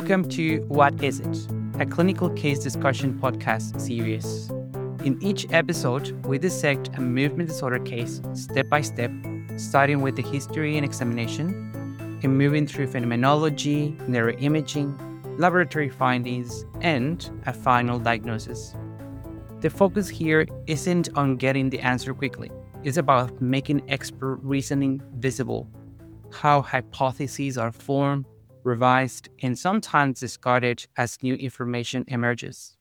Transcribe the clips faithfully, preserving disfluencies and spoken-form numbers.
Welcome to What Is It? A clinical case discussion podcast series. In each episode, we dissect a movement disorder case step by step, starting with the history and examination, and moving through phenomenology, neuroimaging, laboratory findings, and a final diagnosis. The focus here isn't on getting the answer quickly. It's about making expert reasoning visible, how hypotheses are formed, revised, and sometimes discarded as new information emerges.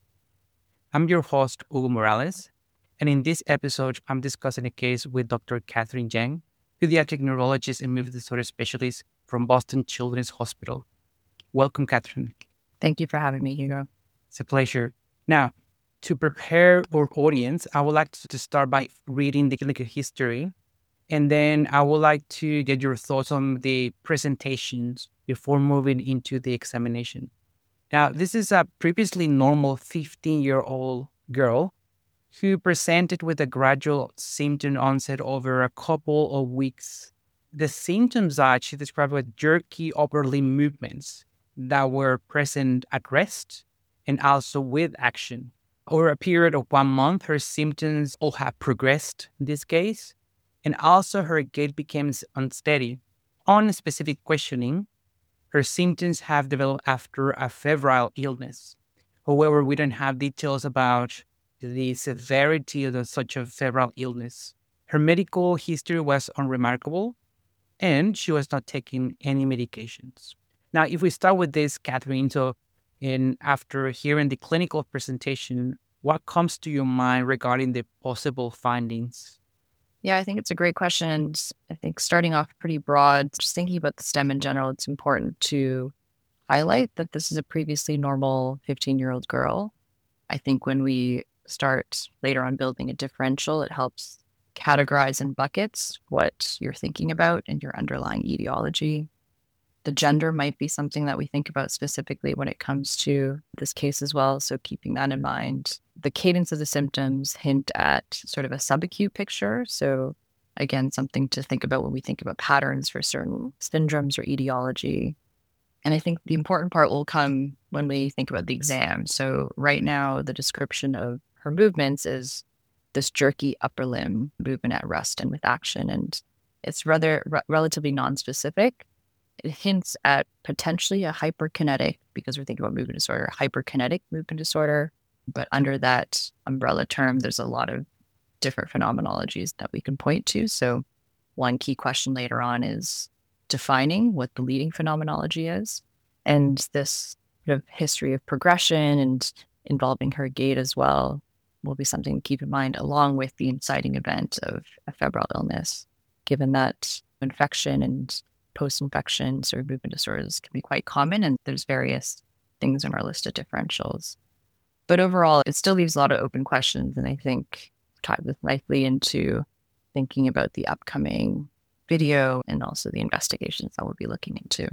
I'm your host, Hugo Morales, and in this episode, I'm discussing a case with Doctor Catherine Yang, pediatric neurologist and movement disorder specialist from Boston Children's Hospital. Welcome, Catherine. Thank you for having me, Hugo. It's a pleasure. Now, to prepare our audience, I would like to start by reading the clinical history, and then I would like to get your thoughts on the presentations before moving into the examination. Now, this is a previously normal fifteen-year-old girl who presented with a gradual symptom onset over a couple of weeks. The symptoms that she described were jerky upper limb movements that were present at rest and also with action. Over a period of one month, her symptoms all have progressed in this case, and also her gait became unsteady. On specific questioning, her symptoms have developed after a febrile illness. However, we don't have details about the severity of the, such a febrile illness. Her medical history was unremarkable, and she was not taking any medications. Now, if we start with this, Catherine, so in, after hearing the clinical presentation, what comes to your mind regarding the possible findings? Yeah, I think it's a great question. And I think starting off pretty broad, just thinking about the STEM in general, it's important to highlight that this is a previously normal fifteen-year-old girl. I think when we start later on building a differential, it helps categorize in buckets what you're thinking about and your underlying etiology. The gender might be something that we think about specifically when it comes to this case as well. So keeping that in mind. The cadence of the symptoms hint at sort of a subacute picture. So again, something to think about when we think about patterns for certain syndromes or etiology. And I think the important part will come when we think about the exam. So right now, the description of her movements is this jerky upper limb movement at rest and with action. And it's rather re- relatively nonspecific. It hints at potentially a hyperkinetic, because we're thinking about movement disorder, hyperkinetic movement disorder. But under that umbrella term, there's a lot of different phenomenologies that we can point to. So one key question later on is defining what the leading phenomenology is. And this sort of history of progression and involving her gait as well will be something to keep in mind, along with the inciting event of a febrile illness, given that infection and post-infection sort of movement disorders can be quite common, and there's various things on our list of differentials. But overall, it still leaves a lot of open questions, and I think tie this nicely into thinking about the upcoming video and also the investigations that we'll be looking into.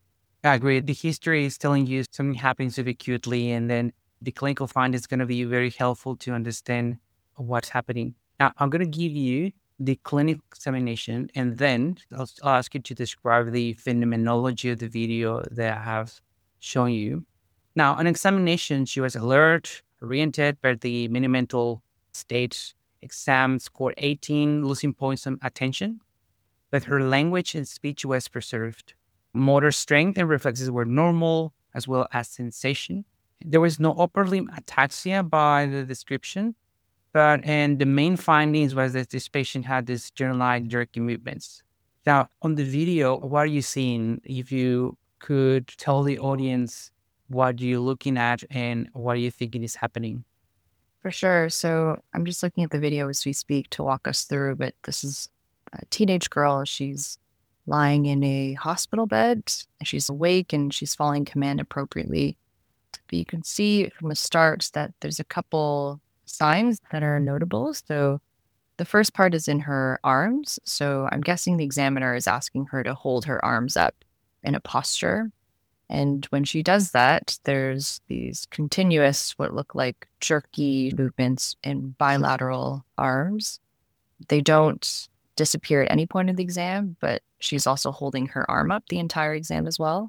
I agree. The history is telling you something happens very acutely, and then the clinical find is going to be very helpful to understand what's happening. Now, I'm going to give you the clinical examination, and then I'll, I'll ask you to describe the phenomenology of the video that I have shown you. Now, on examination, she was alert, oriented, but the mini-mental state exam scored eighteen, losing points on attention, but her language and speech was preserved. Motor strength and reflexes were normal, as well as sensation. There was no upper limb ataxia by the description, but and the main findings was that this patient had this generalized jerky movements. Now, on the video, what are you seeing? If you could tell the audience what you're looking at and what are you thinking is happening? For sure. So I'm just looking at the video as we speak to walk us through, but this is a teenage girl. She's lying in a hospital bed. She's awake and she's following command appropriately. But you can see from the start that there's a couple signs that are notable. So the first part is in her arms. So I'm guessing the examiner is asking her to hold her arms up in a posture. And when she does that, there's these continuous, what look like jerky movements in bilateral arms. They don't disappear at any point of the exam, but she's also holding her arm up the entire exam as well.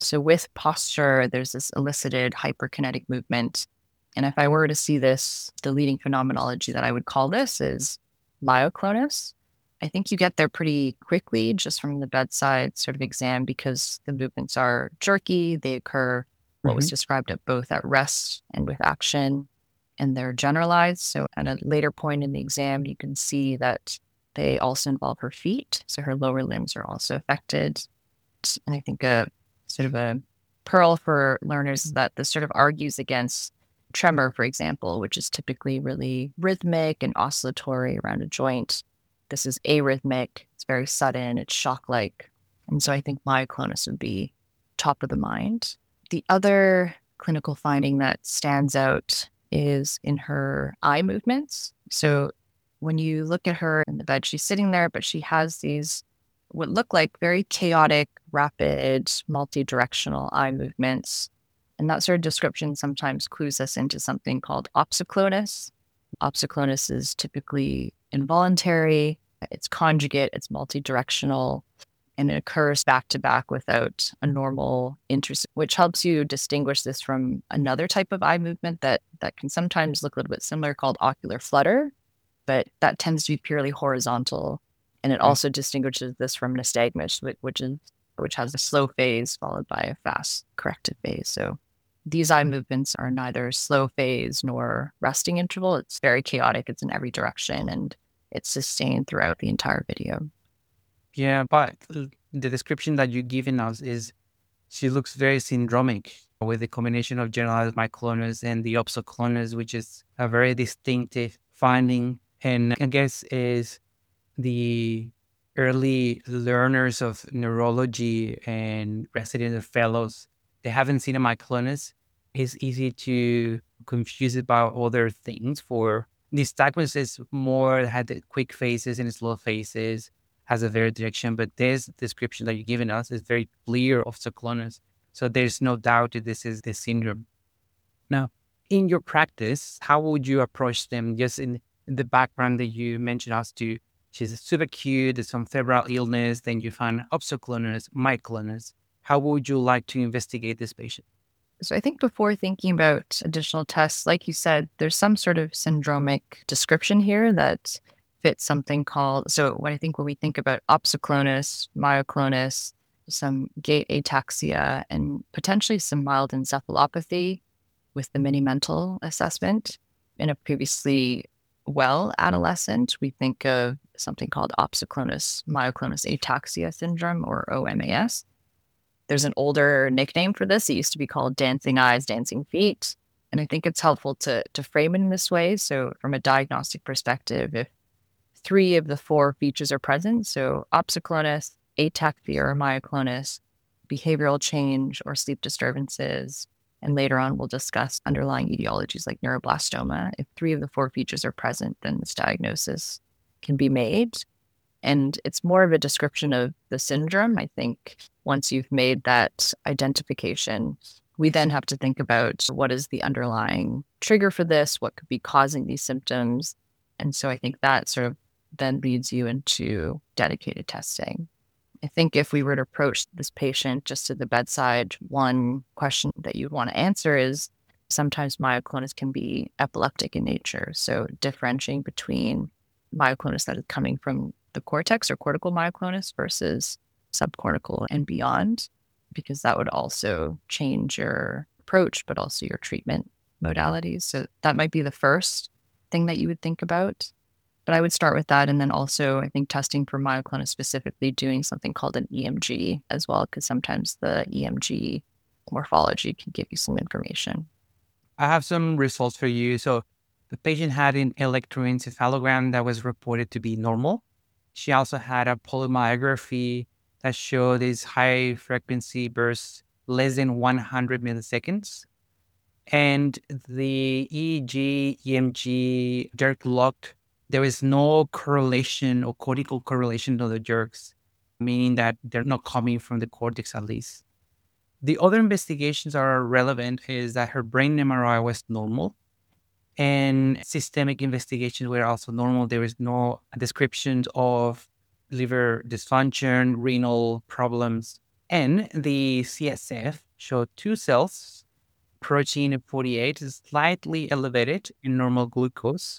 So with posture, there's this elicited hyperkinetic movement. And if I were to see this, the leading phenomenology that I would call this is myoclonus. I think you get there pretty quickly just from the bedside sort of exam because the movements are jerky. They occur what was Mhm. described at both at rest and with action, and they're generalized. So at a later point in the exam, you can see that they also involve her feet. So her lower limbs are also affected. And I think a sort of a pearl for learners is that this sort of argues against tremor, for example, which is typically really rhythmic and oscillatory around a joint. This is arrhythmic, it's very sudden, it's shock like. And so I think myoclonus would be top of the mind. The other clinical finding that stands out is in her eye movements. So when you look at her in the bed, she's sitting there, but she has these what look like very chaotic, rapid, multi-directional eye movements. And that sort of description sometimes clues us into something called opsoclonus. Opsoclonus is typically involuntary, it's conjugate, it's multi-directional, and it occurs back to back without a normal interest, which helps you distinguish this from another type of eye movement that, that can sometimes look a little bit similar called ocular flutter, but that tends to be purely horizontal. And it Okay. also distinguishes this from nystagmus, which, which is which has a slow phase followed by a fast corrective phase. So these eye movements are neither slow phase nor resting interval. It's very chaotic. It's in every direction and it's sustained throughout the entire video. Yeah, but l- the description that you've given us is she looks very syndromic with the combination of generalized myoclonus and the opsoclonus, which is a very distinctive finding. And I guess is the early learners of neurology and residents and fellows, they haven't seen a myoclonus. It's easy to confuse it by other things. For nystagmus is more had the quick phases and slow phases, has a very direction, but this description that you've given us is very clear of cyclonus. So there's no doubt that this is the syndrome. Now, in your practice, how would you approach them? Just in, in the background that you mentioned us to, she's subacute, there's some febrile illness, then you find opsoclonus, myoclonus. How would you like to investigate this patient? So I think before thinking about additional tests, like you said, there's some sort of syndromic description here that fits something called, so when I think when we think about opsoclonus, myoclonus, some gait ataxia, and potentially some mild encephalopathy with the mini-mental assessment in a previously well adolescent, we think of something called opsoclonus myoclonus ataxia syndrome, or O M A S. There's an older nickname for this. It used to be called dancing eyes, dancing feet. And I think it's helpful to, to frame it in this way. So from a diagnostic perspective, if three of the four features are present, so opsoclonus, ataxia or myoclonus, behavioral change or sleep disturbances, and later on we'll discuss underlying etiologies like neuroblastoma. If three of the four features are present, then this diagnosis can be made. And it's more of a description of the syndrome. I think once you've made that identification, we then have to think about what is the underlying trigger for this, what could be causing these symptoms. And so I think that sort of then leads you into dedicated testing. I think if we were to approach this patient just at the bedside, one question that you'd want to answer is sometimes myoclonus can be epileptic in nature. So differentiating between myoclonus that is coming from the cortex or cortical myoclonus versus subcortical and beyond, because that would also change your approach, but also your treatment modalities. So that might be the first thing that you would think about. But I would start with that. And then also, I think testing for myoclonus specifically, doing something called an E M G as well, because sometimes the E M G morphology can give you some information. I have some results for you. So the patient had an electroencephalogram that was reported to be normal. She also had a polymyography that showed these high frequency bursts less than one hundred milliseconds. And the E E G, E M G, jerk locked, there is no correlation or cortical correlation to the jerks, meaning that they're not coming from the cortex at least. The other investigations are relevant is that her brain M R I was normal and systemic investigations were also normal. There was no descriptions of liver dysfunction, renal problems. And the C S F showed two cells, protein forty-eight is slightly elevated in normal glucose.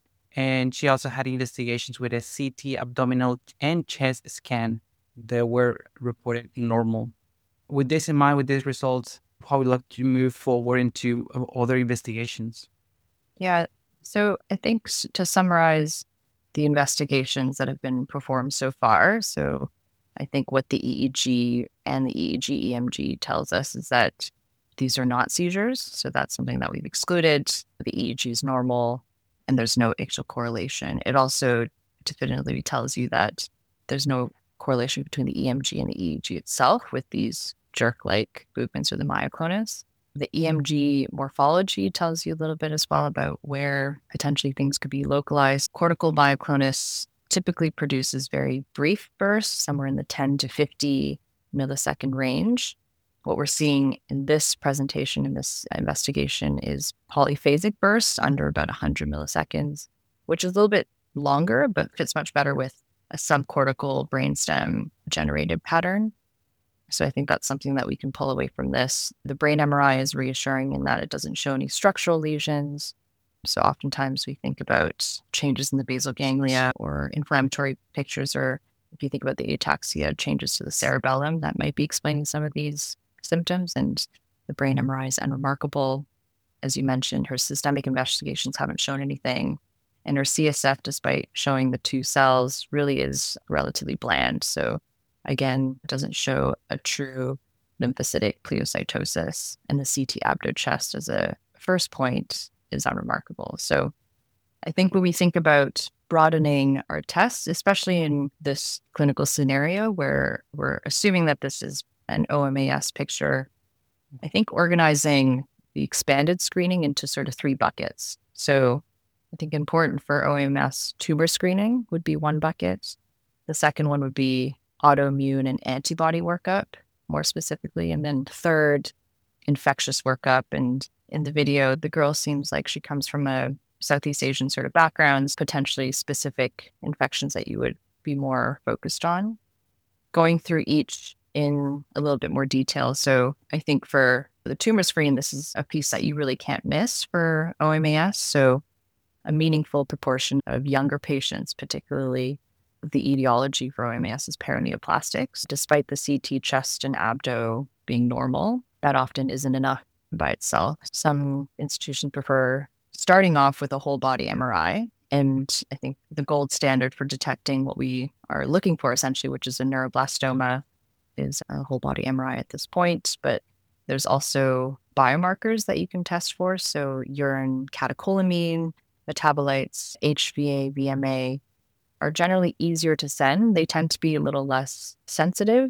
And she also had investigations with a C T abdominal and chest scan that were reported normal. With this in mind, with these results, how would you like to move forward into uh, other investigations? Yeah. So I think s- to summarize the investigations that have been performed so far, so I think what the E E G and the E E G E M G tells us is that these are not seizures. So that's something that we've excluded. The E E G is normal and there's no ictal correlation. It also definitively tells you that there's no correlation between the E M G and the E E G itself with these jerk like movements or the myoclonus. The E M G morphology tells you a little bit as well about where potentially things could be localized. Cortical myoclonus typically produces very brief bursts, somewhere in the ten to fifty millisecond range. What we're seeing in this presentation, in this investigation, is polyphasic bursts under about one hundred milliseconds, which is a little bit longer, but fits much better with a subcortical brainstem generated pattern. So I think that's something that we can pull away from this. The brain M R I is reassuring in that it doesn't show any structural lesions. So oftentimes we think about changes in the basal ganglia or inflammatory pictures, or if you think about the ataxia, changes to the cerebellum, that might be explaining some of these symptoms. And the brain M R I is unremarkable. As you mentioned, her systemic investigations haven't shown anything. And her C S F, despite showing the two cells, really is relatively bland. So again, it doesn't show a true lymphocytic pleocytosis. And the C T abdo chest as a first point is unremarkable. So I think when we think about broadening our tests, especially in this clinical scenario where we're assuming that this is an O M A S picture, I think organizing the expanded screening into sort of three buckets. So I think important for O M A S tumor screening would be one bucket. The second one would be autoimmune and antibody workup, more specifically. And then third, infectious workup. And in the video, the girl seems like she comes from a Southeast Asian sort of backgrounds, potentially specific infections that you would be more focused on. Going through each in a little bit more detail. So I think for the tumor screen, this is a piece that you really can't miss for O M A S. So a meaningful proportion of younger patients, particularly the etiology for O M A S is paraneoplastics. Despite the C T chest and abdo being normal, that often isn't enough by itself. Some institutions prefer starting off with a whole body M R I. And I think the gold standard for detecting what we are looking for, essentially, which is a neuroblastoma, is a whole body M R I at this point. But there's also biomarkers that you can test for. So urine catecholamine, metabolites, H V A, V M A are generally easier to send. They tend to be a little less sensitive,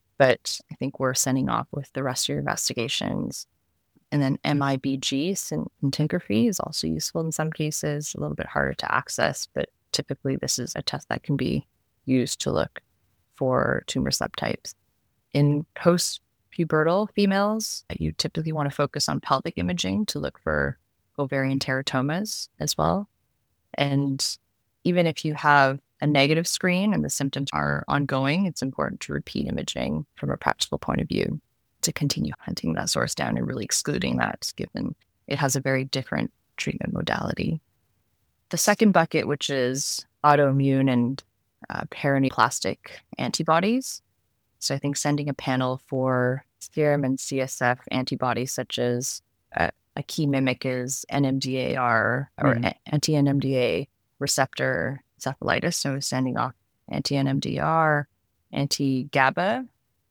but I think we're sending off with the rest of your investigations. And then M I B G, scintigraphy, is also useful in some cases, a little bit harder to access, but typically this is a test that can be used to look for tumor subtypes. In post-pubertal females, you typically want to focus on pelvic imaging to look for ovarian teratomas as well. And even if you have a negative screen and the symptoms are ongoing, it's important to repeat imaging from a practical point of view to continue hunting that source down and really excluding that, given it has a very different treatment modality. The second bucket, which is autoimmune and uh, paraneoplastic antibodies. So I think sending a panel for serum and C S F antibodies, such as uh, a key mimic is N M D A R or mm-hmm. anti-N M D A receptor encephalitis. So sending off anti-N M D R, anti-GABA,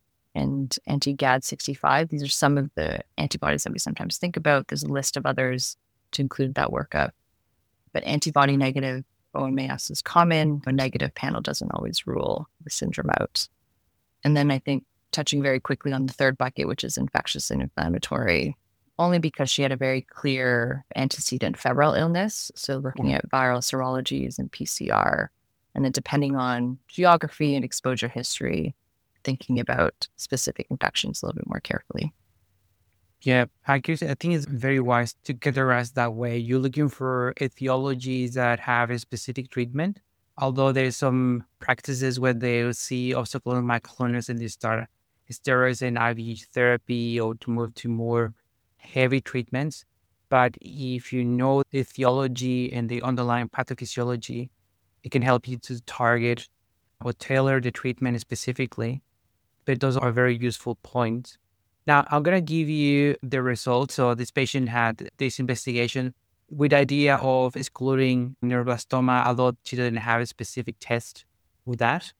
and anti-G A D sixty-five. These are some of the antibodies that we sometimes think about. There's a list of others to include that workup. But antibody negative O M A S is common. A negative panel doesn't always rule the syndrome out. And then I think touching very quickly on the third bucket, which is infectious and inflammatory, only because she had a very clear antecedent febrile illness. So looking at viral serologies and P C R, and then depending on geography and exposure history, thinking about specific infections a little bit more carefully. Yeah, I guess I think it's very wise to categorize that way. You're looking for etiologies that have a specific treatment, although there's some practices where they see obstacle myoclonus and they start steroids and I V therapy or to move to more heavy treatments. But if you know the etiology and the underlying pathophysiology, it can help you to target or tailor the treatment specifically. But those are very useful points. Now, I'm going to give you the results. So this patient had this investigation with the idea of excluding neuroblastoma, although she didn't have a specific test with that,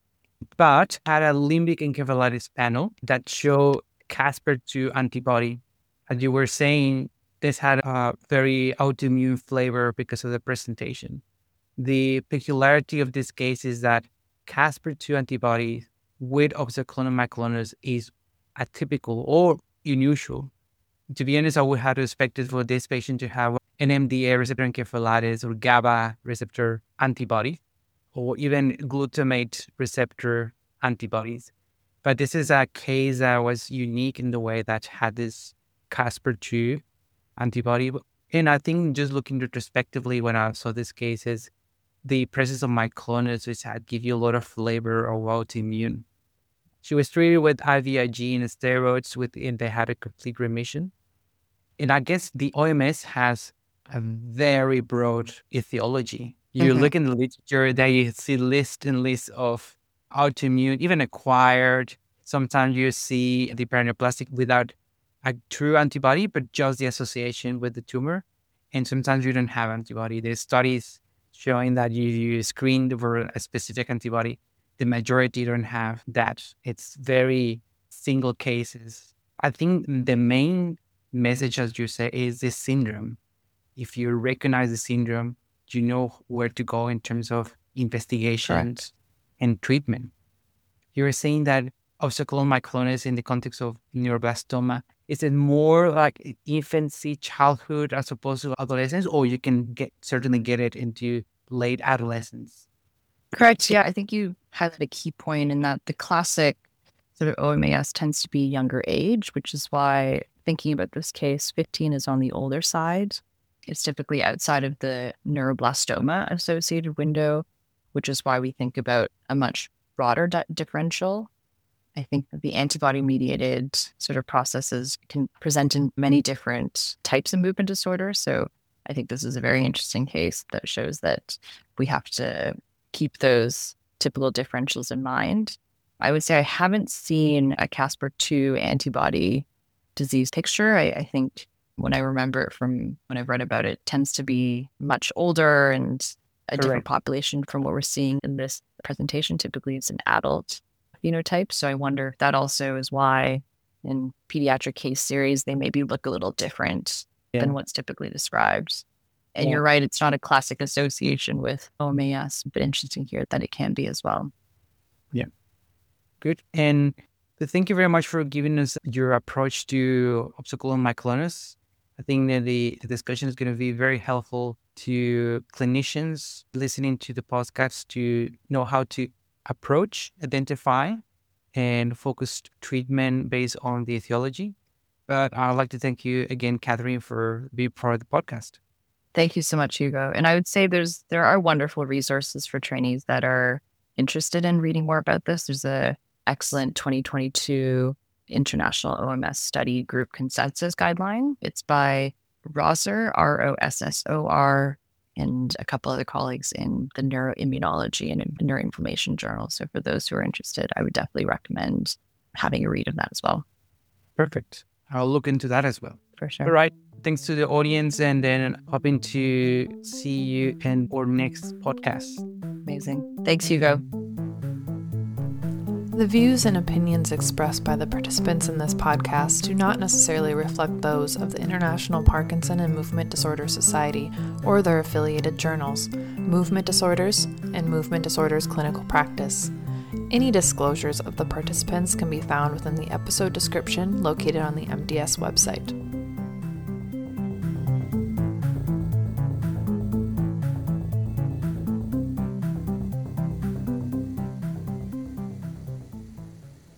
but had a limbic encephalitis panel that showed Casper two antibody. As you were saying, this had a very autoimmune flavor because of the presentation. The peculiarity of this case is that Casper two antibody with oxazolone myclonus is atypical or unusual. To be honest, I would have expected for this patient to have an M D A receptor encephalitis or GABA receptor antibody, or even glutamate receptor antibodies. But this is a case that was unique in the way that had this Casper two antibody. And I think just looking retrospectively when I saw this case is the presence of myclonus, which had give you a lot of flavor of autoimmune. She was treated with I V I G and steroids with, and they had a complete remission. And I guess the O M S has a very broad etiology. You Mhm. look in the literature, there you see list and list of autoimmune, even acquired. Sometimes you see the paraneoplastic without a true antibody, but just the association with the tumor. And sometimes you don't have antibody. There's studies showing that you, you screen for a specific antibody. The majority don't have that. It's very single cases. I think the main message, as you say, is this syndrome. If you recognize the syndrome, you know where to go in terms of investigations Correct. and treatment. You were saying that oxazolone myclonus in the context of neuroblastoma, is it more like infancy, childhood, as opposed to adolescence, or you can get certainly get it into late adolescence? Correct. Yeah, I think you highlighted a key point in that the classic sort of O M A S tends to be younger age, which is why thinking about this case, fifteen is on the older side. It's typically outside of the neuroblastoma associated window, which is why we think about a much broader di- differential. I think that the antibody mediated sort of processes can present in many different types of movement disorder. So I think this is a very interesting case that shows that we have to keep those typical differentials in mind. I would say I haven't seen a Casper two antibody disease picture. I, I think when I remember it from when I've read about it, it tends to be much older and a different Correct. population from what we're seeing in this presentation. Typically, it's an adult phenotype. So I wonder if that also is why in pediatric case series, they maybe look a little different Yeah. than what's typically described. And Yeah. you're right, it's not a classic association with O M A S, but interesting here that it can be as well. Good. And thank you very much for giving us your approach to oxazolone myclonus. I think that the, the discussion is going to be very helpful to clinicians listening to the podcast to know how to approach, identify, and focus treatment based on the etiology. But I'd like to thank you again, Catherine, for being part of the podcast. Thank you so much, Hugo. And I would say there's there are wonderful resources for trainees that are interested in reading more about this. There's a excellent twenty twenty-two International O M S Study Group Consensus Guideline. It's by Rossor, R O S S O R, and a couple other colleagues in the Neuroimmunology and Neuroinflammation Journal. So for those who are interested, I would definitely recommend having a read of that as well. Perfect. I'll look into that as well. For sure. All right. Thanks to the audience, and then hoping to see you in our next podcast. Amazing. Thanks, Hugo. The views and opinions expressed by the participants in this podcast do not necessarily reflect those of the International Parkinson and Movement Disorder Society or their affiliated journals, Movement Disorders and Movement Disorders Clinical Practice. Any disclosures of the participants can be found within the episode description located on the M D S website.